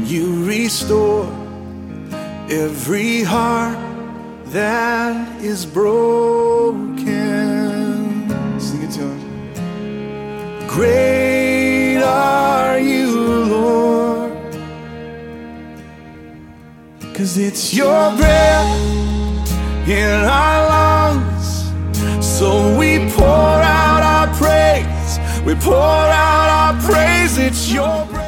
You restore every heart that is broken. Sing it to him. Great are you, Lord, 'cause it's your breath in our lungs, so we pour out our praise. We pour out our praise. It's your breath.